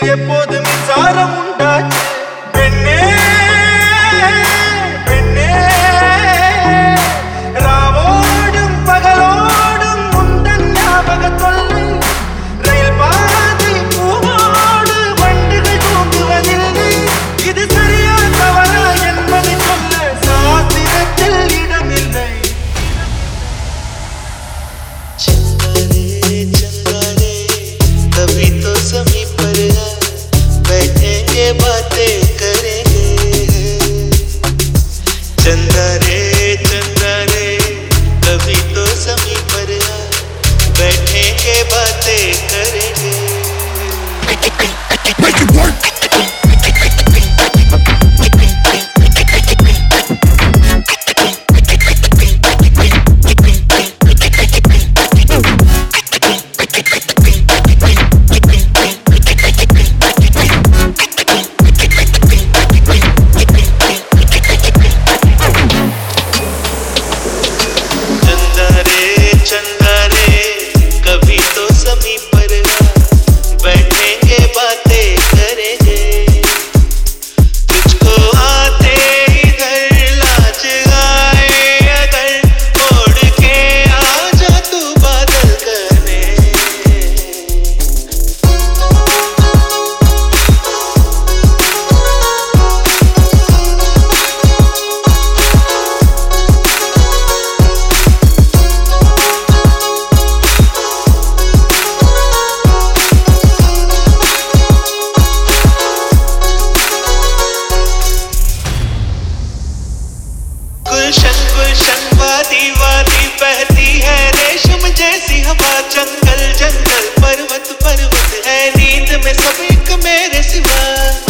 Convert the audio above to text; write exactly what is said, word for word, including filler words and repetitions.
எப்போது மின்சாரம் உண்டாச்சு பெண்ணே பெண்ணே ராவோடும் பகலோடும் முந்தன் ஞாபக தொல்லை ரயில் பாதை பூவோடு வண்டுகள் தூங்குவதில்லை இது சரியா தவறா என்பதை சொல்ல சாத்திரத்தில் இடமில்லை कभी तो समीप पर बैठेंगे बातें करेंगे चंदा रे चंदा रे कभी तो समीप पर बैठेंगे बातें करेंगे Make it work चंदा रे कभी तो समीप पर बैठेंगे बातें करेंगे तुझको आते इधर लाज आए अगर ओढ़ के आजा तू बादल करने गुलशन गुलशन वादी वादी बहती है रेशम जैसी हवा जंगल जंगल पर्वत पर्वत है नींद में सब एक मेरे सिवा